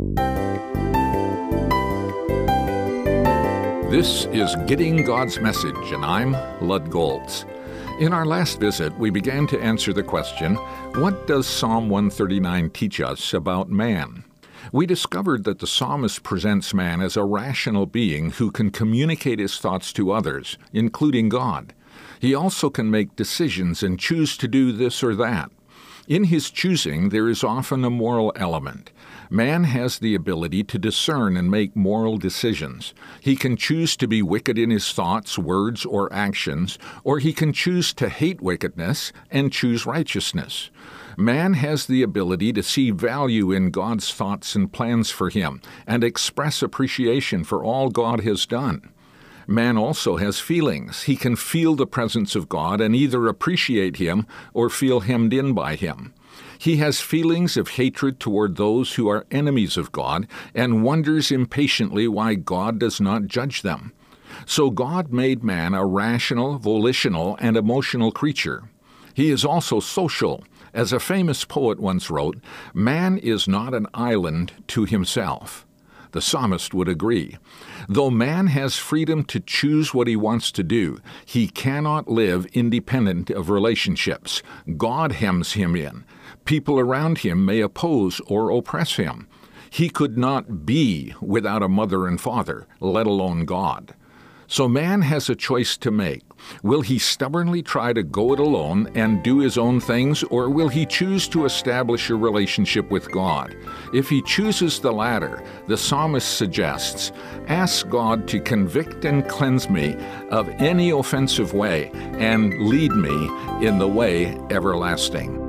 This is Getting God's Message, and I'm Lud Goltz. In our last visit, we began to answer the question, what does Psalm 139 teach us about man? We discovered that the psalmist presents man as a rational being who can communicate his thoughts to others, including God. He also can make decisions and choose to do this or that. In his choosing, there is often a moral element. Man has the ability to discern and make moral decisions. He can choose to be wicked in his thoughts, words, or actions, or he can choose to hate wickedness and choose righteousness. Man has the ability to see value in God's thoughts and plans for him and express appreciation for all God has done. Man also has feelings. He can feel the presence of God and either appreciate Him or feel hemmed in by Him. He has feelings of hatred toward those who are enemies of God and wonders impatiently why God does not judge them. So God made man a rational, volitional, and emotional creature. He is also social. As a famous poet once wrote, man is not an island to himself. The psalmist would agree. Though man has freedom to choose what he wants to do, he cannot live independent of relationships. God hems him in. People around him may oppose or oppress him. He could not be without a mother and father, let alone God. So man has a choice to make. Will he stubbornly try to go it alone and do his own things, or will he choose to establish a relationship with God? If he chooses the latter, the psalmist suggests, ask God to convict and cleanse me of any offensive way and lead me in the way everlasting.